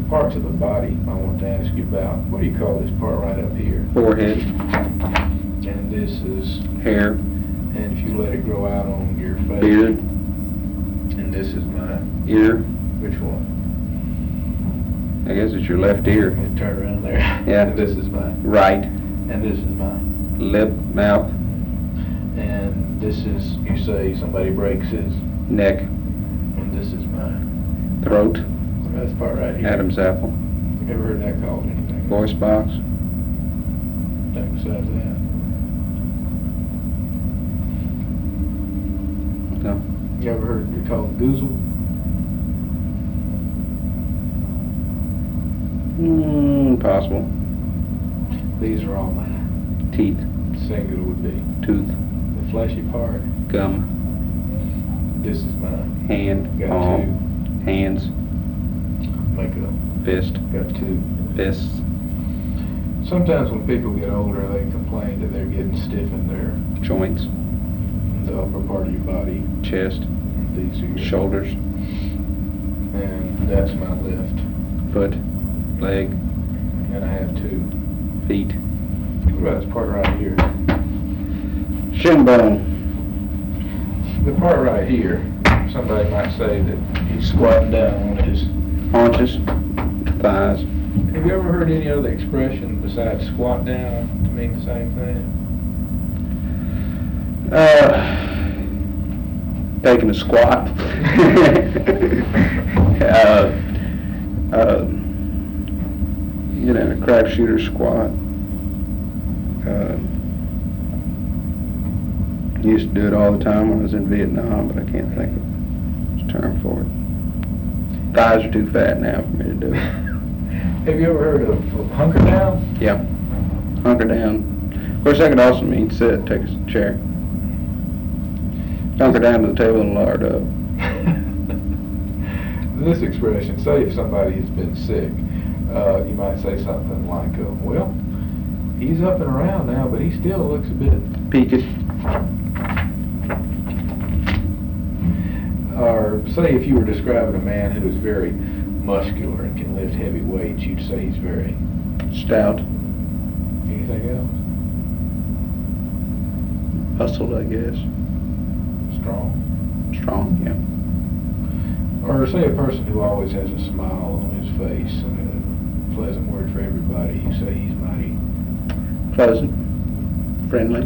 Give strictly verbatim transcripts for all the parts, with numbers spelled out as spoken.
parts of the body I want to ask you about. What do you call this part right up here? Forehead. And this is? Hair. And if you let it grow out on your face? Beard. And this is my? Ear. Which one? I guess it's your left ear. Let me turn around there. Yeah. And this is mine? Right. And this is mine? Lip, mouth. And this is, you say somebody breaks his? Neck. And this is mine? Throat. That's part right here. Adam's apple. You ever heard that called anything? Voice box. Nothing besides that? No. You ever heard it called goozle? Hmm, possible. These are all mine. Teeth. Singular would be. Tooth. The fleshy part. Gum. This is mine. Hand. Got Palm. two. Hands. Make a Fist. got two. Fists. Sometimes when people get older, they complain that they're getting stiff in their Joints. the upper part of your body. Chest. These are your Shoulders. And that's my left. Foot. Leg. And I have two. Feet. What about this part right here? Shin bone. The part right here, somebody might say that he's squatting down on his... Haunches. Thighs. Have you ever heard any other expression besides squat down to mean the same thing? Uh, taking a squat. uh, uh, you know, a crap shooter squat. Uh, used to do it all the time when I was in Vietnam, but I can't think of the term for it. Thighs are too fat now for me to do it. Have you ever heard of, of hunker down? Yeah. Hunker down. Of course, that could also mean sit, take a chair. Hunker down to the table and lard up. This expression, say if somebody has been sick, uh, you might say something like, uh, well, he's up and around now, but he still looks a bit... Peaked. Or say if you were describing a man who is very muscular and can lift heavy weights, you'd say he's very... Stout. Anything else? Hustled, I guess. Strong? Strong, yeah. Or say a person who always has a smile on his face and a pleasant word for everybody, you say he's mighty... Pleasant. Friendly.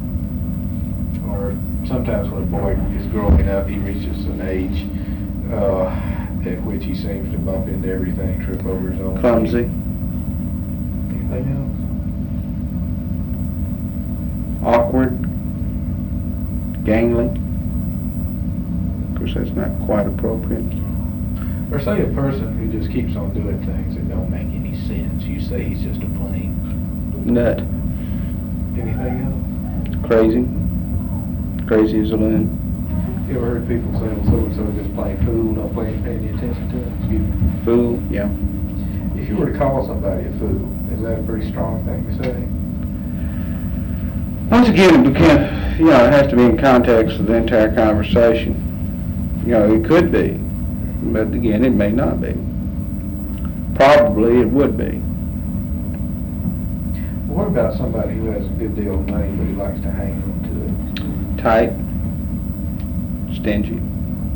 Or sometimes when a boy is growing up, he reaches an age uh, at which he seems to bump into everything, trip over his own... Clumsy. Anything else? Awkward. Gangly. Of course, that's not quite appropriate. Or say a person who just keeps on doing things that don't make any sense. You say he's just a plain... Nut. Anything else? Crazy. Crazy as a loon. You ever heard people say, well, so-and-so just plain fool, don't pay any attention to it? Excuse me. Fool, yeah. If you were to call somebody a fool, is that a pretty strong thing to say? Once again, it became, you know, it has to be in context of the entire conversation. You know, it could be, but again, it may not be. Probably it would be. What about somebody who has a good deal of money, but he likes to hang on to it? Tight. Stingy.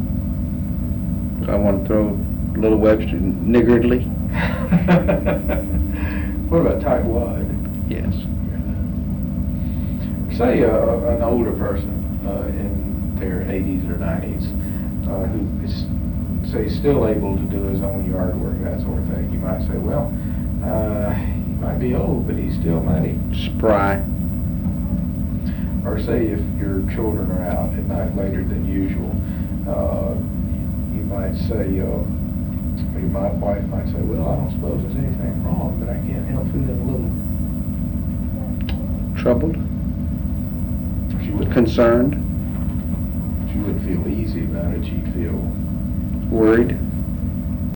I want to throw Little Webster niggardly. What about tight wad? Yes. Say uh, an older person uh, in their eighties or nineties uh, who is, say, still able to do his own yard work, that sort of thing. You might say, well, uh, he might be old, but he's still mighty spry. Or say if your children are out at night later than usual, uh, you might say, uh, my wife might say, well, I don't suppose there's anything wrong, but I can't help feeling a little... Troubled? She wouldn't, concerned? She wouldn't feel easy about it. She'd feel... Worried?